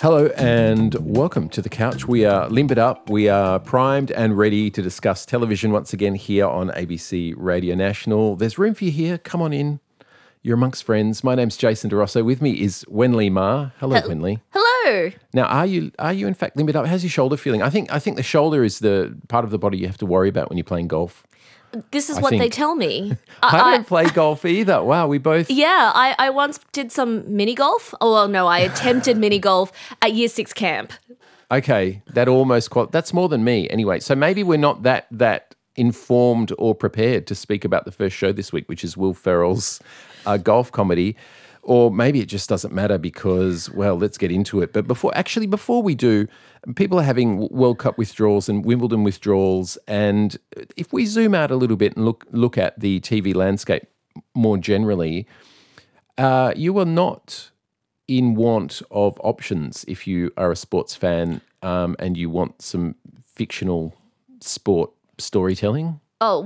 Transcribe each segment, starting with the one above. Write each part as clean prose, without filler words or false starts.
Hello and welcome to The Couch. We are limbered up. We are primed and ready to discuss television once again here on ABC Radio National. There's room for you here. Come on in. You're amongst friends. My name's Jason DeRosso. With me is Wenley Ma. Hello, Wenley. Hello. Now, are you in fact limbered up? How's your shoulder feeling? I think the shoulder is the part of the body you have to worry about when you're playing golf. This is what they tell me. I don't play golf either. Wow, we both... Yeah, I once did some mini golf. Oh, well, no, I attempted mini golf at Year 6 camp. Okay, that's more than me anyway. So maybe we're not that informed or prepared to speak about the first show this week, which is Will Ferrell's golf comedy. Or maybe it just doesn't matter because, well, let's get into it. But before we do, people are having World Cup withdrawals and Wimbledon withdrawals. And if we zoom out a little bit and look at the TV landscape more generally, you are not in want of options if you are a sports fan and you want some fictional sport storytelling. Oh,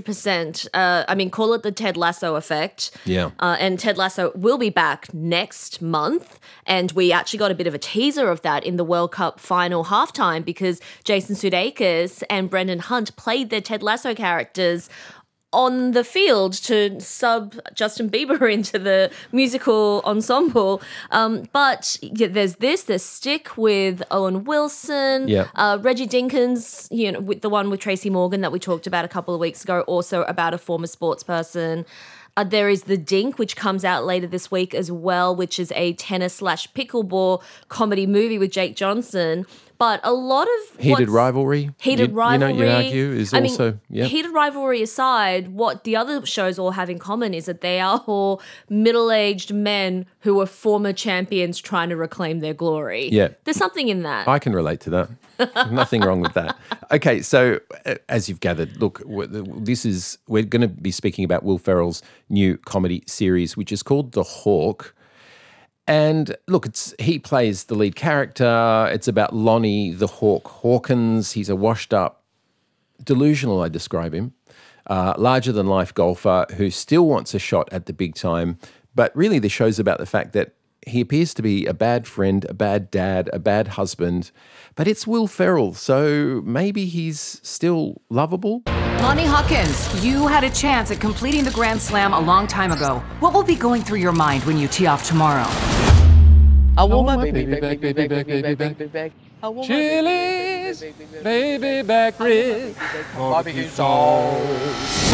100%. Call it the Ted Lasso effect. Yeah. And Ted Lasso will be back next month. And we actually got a bit of a teaser of that in the World Cup final halftime because Jason Sudeikis and Brendan Hunt played their Ted Lasso characters on the field to sub Justin Bieber into the musical ensemble. But there's Stick with Owen Wilson, Reggie Dinkins, with the one with Tracy Morgan that we talked about a couple of weeks ago, also about a former sports person. There is The Dink, which comes out later this week as well, which is a tennis/pickleball comedy movie with Jake Johnson. But a lot of Heated Rivalry. You'd argue is also... Heated Rivalry aside, what the other shows all have in common is that they are all middle-aged men who are former champions trying to reclaim their glory. Yeah. There's something in that. I can relate to that. Nothing wrong with that. Okay, so as you've gathered, look, we're going to be speaking about Will Ferrell's new comedy series, which is called The Hawk. And look, he plays the lead character. It's about Lonnie the Hawk Hawkins. He's a washed-up, delusional, I describe him, larger-than-life golfer who still wants a shot at the big time. But really the show's about the fact that he appears to be a bad friend, a bad dad, a bad husband. But it's Will Ferrell, so maybe he's still lovable. Lonnie Hawkins, you had a chance at completing the Grand Slam a long time ago. What will be going through your mind when you tee off tomorrow? I want my baby back. Chili's baby back rib. Barbecue sauce.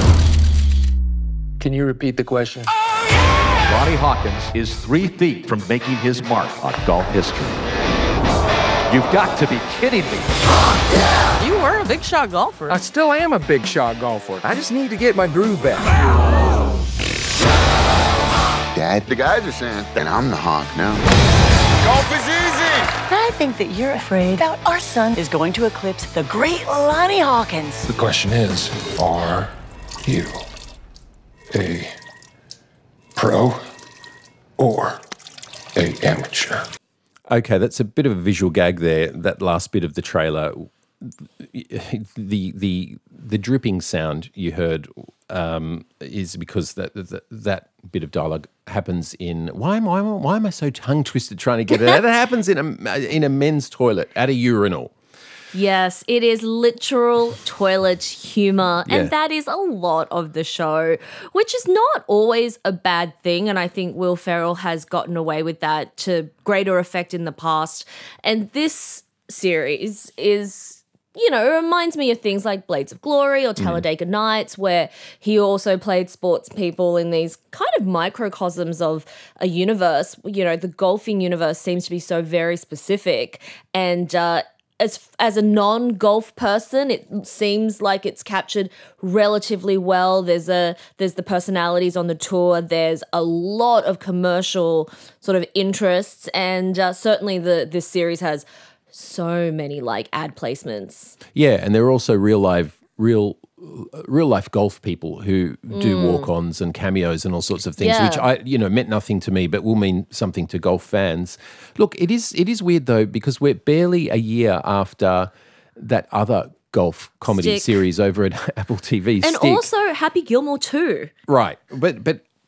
Can you repeat the question? Oh, yeah! Lonnie Hawkins is 3 feet from making his mark on golf history. You've got to be kidding me. You were a big shot golfer. I still am a big shot golfer. I just need to get my groove back. Dad, the guys are saying that I'm the honk now. Golf is easy. I think that you're afraid that our son is going to eclipse the great Lonnie Hawkins. The question is, are you a pro or a amateur? Okay, that's a bit of a visual gag there, that last bit of the trailer. The dripping sound you heard is because that bit of dialogue happens in... Why am I so tongue-twisted trying to get it out? That happens in a men's toilet, at a urinal. Yes, it is literal toilet humor, and that is a lot of the show, which is not always a bad thing, and I think Will Ferrell has gotten away with that to greater effect in the past. And this series is, it reminds me of things like Blades of Glory or Talladega Nights, where he also played sports people in these kind of microcosms of a universe. The golfing universe seems to be so very specific, and as a non-golf person, it seems like it's captured relatively well. There's the personalities on the tour. There's a lot of commercial sort of interests, and certainly this series has so many ad placements. Yeah, and there are also real life golf people who do walk-ons and cameos and all sorts of things, which meant nothing to me, but will mean something to golf fans. Look, it is weird though, because we're barely a year after that other golf comedy series over at Apple TV. And also Happy Gilmore too. Right, but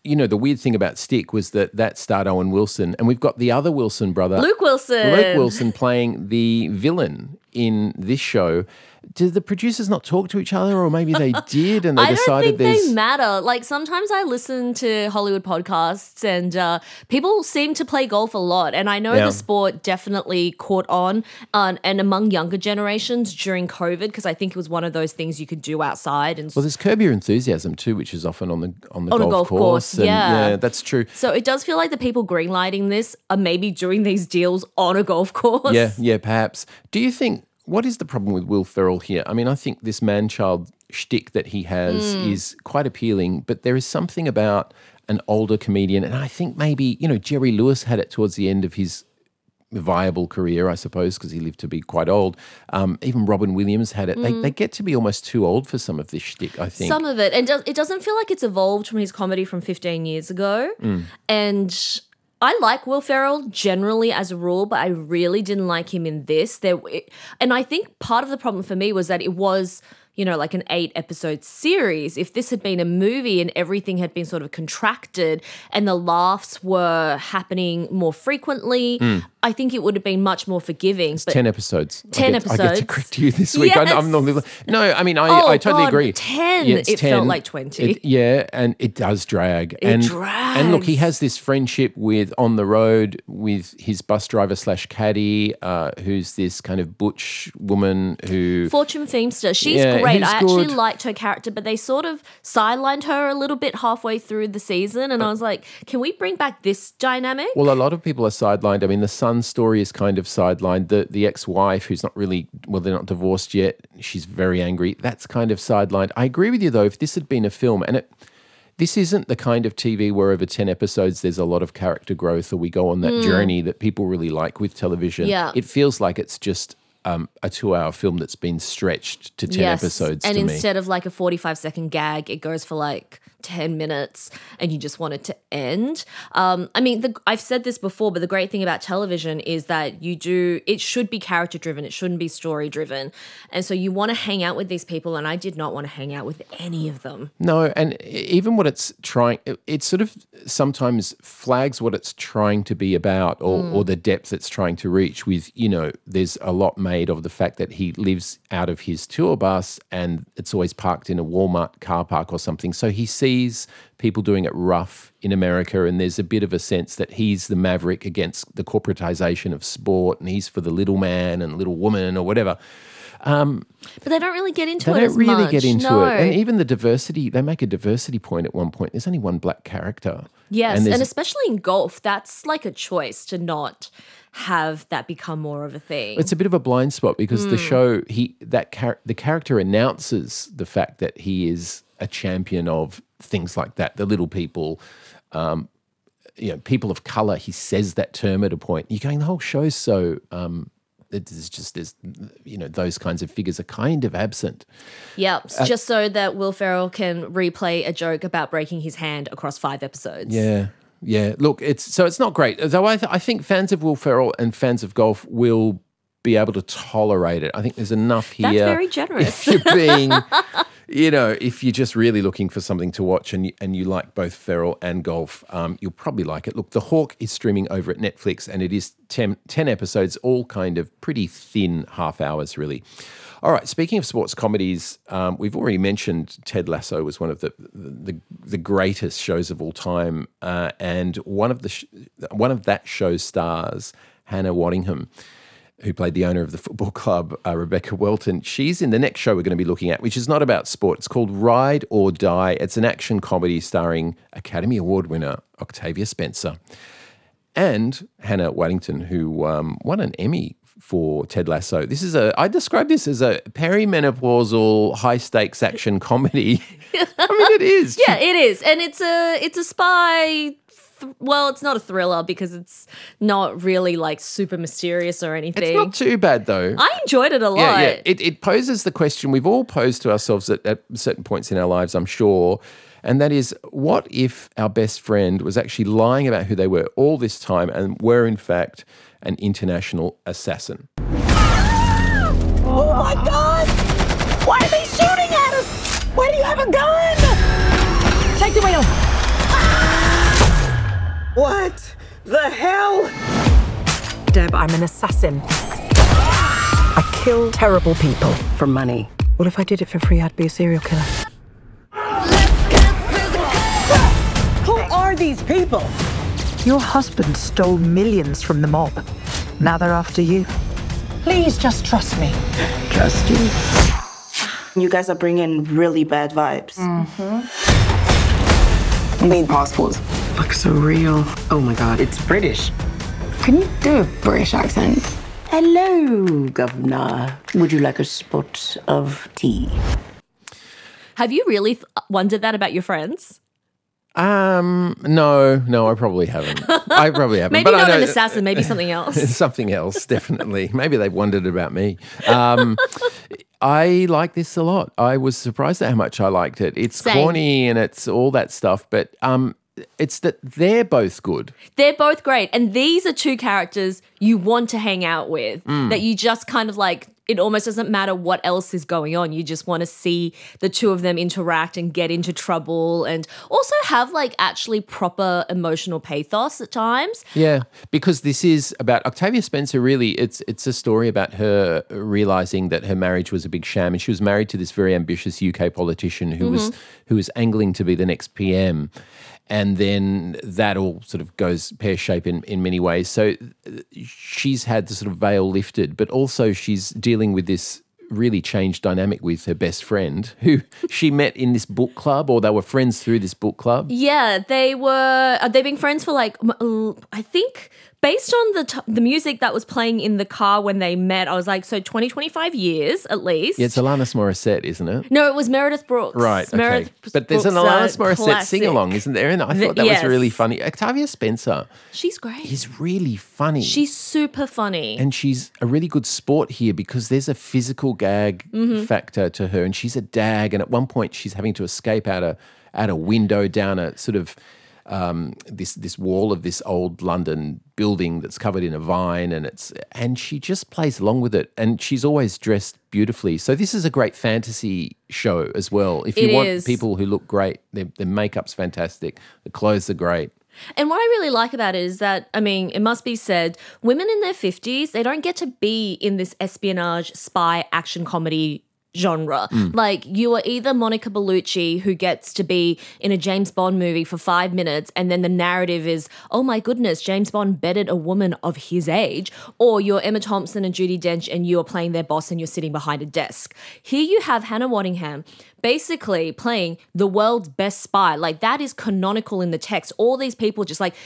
the weird thing about Stick was that starred Owen Wilson, and we've got the other Wilson brother, Luke Wilson playing the villain in this show. Did the producers not talk to each other, or maybe they did and they decided I don't think they matter. Like sometimes I listen to Hollywood podcasts and people seem to play golf a lot. And I know the sport definitely caught on and among younger generations during COVID, because I think it was one of those things you could do outside. And well, there's Curb Your Enthusiasm too, which is often on the golf course. And yeah, that's true. So it does feel like the people greenlighting this are maybe doing these deals on a golf course. Yeah, perhaps. Do you think, what is the problem with Will Ferrell here? I mean, I think this man-child shtick that he has is quite appealing, but there is something about an older comedian, and I think maybe, Jerry Lewis had it towards the end of his viable career, I suppose, because he lived to be quite old. Even Robin Williams had it. They get to be almost too old for some of this shtick, I think. Some of it. And it doesn't feel like it's evolved from his comedy from 15 years ago. And I like Will Ferrell generally as a rule, but I really didn't like him in this. And I think part of the problem for me was that it was, like an 8-episode series. If this had been a movie and everything had been sort of contracted and the laughs were happening more frequently, I think it would have been much more forgiving. It's 10 episodes. 10 episodes. I get to correct you this week. Yes. I'm normally, no, I mean, I totally agree. 10. Yeah, it's 10. Felt like 20. And it does drag. It drags. And look, he has this friendship on the road with his bus driver / caddy, who's this kind of butch woman who... Fortune Feimster. She's great. I actually liked her character, but they sort of sidelined her a little bit halfway through the season, and I was like, can we bring back this dynamic? Well, a lot of people are sidelined. I mean, the son story is kind of sidelined. The ex-wife, who's not really, they're not divorced yet, she's very angry. That's kind of sidelined. I agree with you, though, if this had been a film, and this isn't the kind of TV where over 10 episodes there's a lot of character growth or we go on that journey that people really like with television. Yeah. It feels like it's just a 2-hour film that's been stretched to 10 episodes and to me. instead of like a 45-second gag, it goes for like 10 minutes and you just want it to end. I mean, I've said this before, but the great thing about television is that it should be character driven. It shouldn't be story driven. And so you want to hang out with these people, and I did not want to hang out with any of them. No, and even what it's trying, it sort of sometimes flags what it's trying to be about or the depth it's trying to reach with, there's a lot made of the fact that he lives out of his tour bus and it's always parked in a Walmart car park or something. So he sees people doing it rough in America, and there's a bit of a sense that he's the maverick against the corporatization of sport, and he's for the little man and little woman or whatever. But they don't really get into it as much. They don't really get into it. And even the diversity, they make a diversity point at one point. There's only one black character. Yes, and especially in golf, that's like a choice to not have that become more of a thing. It's a bit of a blind spot because the show, the character announces the fact that he is a champion of things like that, the little people, people of colour. He says that term at a point. You're going, the whole show's so... those kinds of figures are kind of absent. Yeah, just so that Will Ferrell can replay a joke about breaking his hand across 5 episodes. Yeah. Look, it's not great. Though I think fans of Will Ferrell and fans of golf will be able to tolerate it. I think there's enough here. That's very generous. If you're being, if you're just really looking for something to watch and you like both Ferrell and golf, you'll probably like it. Look, The Hawk is streaming over at Netflix, and it is 10 episodes, all kind of pretty thin half hours, really. All right, speaking of sports comedies, we've already mentioned Ted Lasso was one of the greatest shows of all time, and one of that show's stars, Hannah Waddingham, who played the owner of the football club, Rebecca Welton. She's in the next show we're going to be looking at, which is not about sport. It's called Ride or Die. It's an action comedy starring Academy Award winner Octavia Spencer and Hannah Waddingham, who won an Emmy for Ted Lasso. I describe this as a perimenopausal high-stakes action comedy. I mean, it is. Yeah, it is. And it's a spy... Well, it's not a thriller because it's not really like super mysterious or anything. It's not too bad though. I enjoyed it a lot. Yeah. It poses the question we've all posed to ourselves at certain points in our lives, I'm sure, and that is, what if our best friend was actually lying about who they were all this time and were in fact an international assassin? Oh my God! Why are they shooting at us? Why do you have a gun? Take the wheel. What the hell? Deb, I'm an assassin. I kill terrible people for money. What if I did it for free? I'd be a serial killer. Who are these people? Your husband stole millions from the mob. Now they're after you. Please just trust me. Trust you. You guys are bringing really bad vibes. I need passports. Looks so real. Oh my God, it's British. Can you do a British accent? Hello, Governor. Would you like a spot of tea? Have you really wondered that about your friends? No, I probably haven't. Maybe but not I know, an assassin, maybe something else. Something else, definitely. Maybe they've wondered about me. I like this a lot. I was surprised at how much I liked it. It's Same. corny and it's all that stuff, but it's that they're both good. They're both great. And these are two characters you want to hang out with, that you just kind of like, it almost doesn't matter what else is going on. You just want to see the two of them interact and get into trouble and also have like actually proper emotional pathos at times. Yeah, because this is about Octavia Spencer. Really, it's a story about her realizing that her marriage was a big sham, and she was married to this very ambitious UK politician who was angling to be the next PM. And then that all sort of goes pear-shaped in many ways. So she's had the sort of veil lifted, but also she's dealing with this really changed dynamic with her best friend who she met in this book club, or they were friends through this book club. Yeah, they've been friends for like, I think based on the music that was playing in the car when they met, I was like, so 20, 25 years at least. Yeah, it's Alanis Morissette, isn't it? No, it was Meredith Brooks. Right, okay. Meredith But there's an Brooks, Alanis Morissette classic. sing-along, isn't there? And I thought that Yes. was really funny. Octavia Spencer She's great. is really funny. She's super funny. And she's a really good sport here because there's a physical gag factor to her, and she's a dag. And at one point, she's having to escape out a window down a sort of this wall of this old London building that's covered in a vine, and she just plays along with it. And she's always dressed beautifully. So this is a great fantasy show as well. If you want people who look great, their makeup's fantastic, the clothes are great. And what I really like about it is that, I mean, it must be said, women in their 50s, they don't get to be in this espionage, spy, action comedy genre. Like, you are either Monica Bellucci, who gets to be in a James Bond movie for 5 minutes, and then the narrative is, oh my goodness, James Bond bedded a woman of his age, or you're Emma Thompson and Judi Dench and you are playing their boss and you're sitting behind a desk. Here you have Hannah Waddingham basically playing the world's best spy. Like, that is canonical in the text. All these people just like,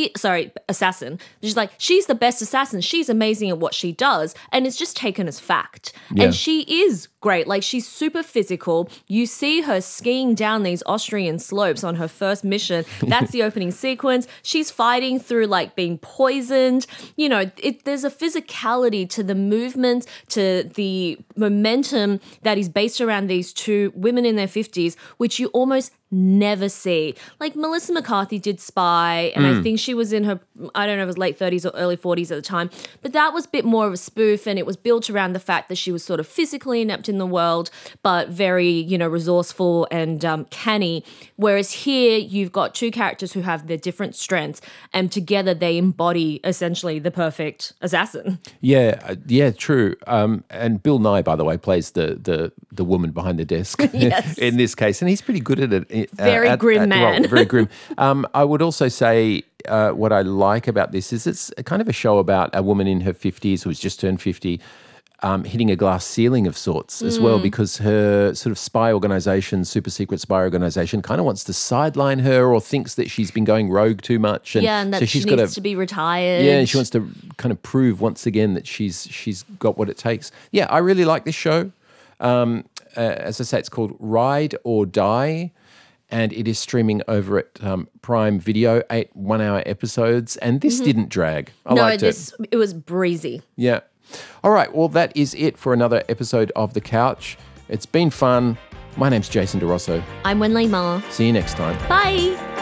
assassin. Just like, she's the best assassin. She's amazing at what she does. And it's just taken as fact. Yeah. And she is great. Like, she's super physical. You see her skiing down these Austrian slopes on her first mission. That's the opening sequence. She's fighting through like being poisoned. You know, there's a physicality to the movement, to the momentum that is based around these two women in their 50s, which you almost never see. Like, Melissa McCarthy did Spy, and I think she was in her, I don't know if it was late 30s or early 40s at the time, but that was a bit more of a spoof, and it was built around the fact that she was sort of physically inept in the world, but very, you know, resourceful and canny. Whereas here, you've got two characters who have their different strengths, and together they embody essentially the perfect assassin. Yeah, true. And Bill Nye, by the way, plays the woman behind the desk Yes. in this case, and he's pretty good at it. Very grim man. Well, very grim. I would also say what I like about this is it's kind of a show about a woman in her 50s who's just turned 50, hitting a glass ceiling of sorts as well, because her sort of spy organisation, super secret spy organisation, kind of wants to sideline her or thinks that she's been going rogue too much. And that so she needs to be retired. Yeah, she wants to kind of prove once again that she's got what it takes. Yeah, I really like this show. As I say, it's called Ride or Die, and it is streaming over at Prime Video, 8 one-hour episodes, and this didn't drag. I liked it. It was breezy. Yeah. All right, well, that is it for another episode of The Couch. It's been fun. My name's Jason DeRosso. I'm Wenlei Ma. See you next time. Bye.